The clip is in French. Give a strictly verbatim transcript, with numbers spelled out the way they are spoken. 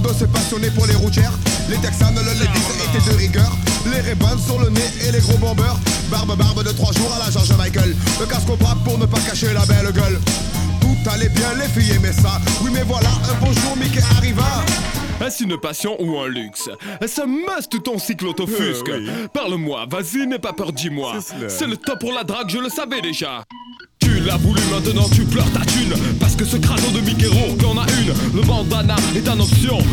Ronaldo s'est passionné pour les routières. Les Texans, le Ladies étaient de rigueur. Les Ray-Bans sur le nez et les gros bombers. Barbe, barbe de trois jours à la George Michael. Le casque au bras pour ne pas cacher la belle gueule. Tout allait bien, les filles aimaient ça. Oui mais voilà, un beau jour Mickey arriva. Est-ce une passion ou un luxe? Est-ce un must ton cycle autofusque? Euh, oui. Parle-moi, vas-y, n'aie pas peur, dis-moi. C'est cela. C'est le temps pour la drague, je le savais déjà. Tu l'as voulu, maintenant tu pleures ta thune. Parce que ce crâneau de Mickey Rourke en a une. Le bandana est un option.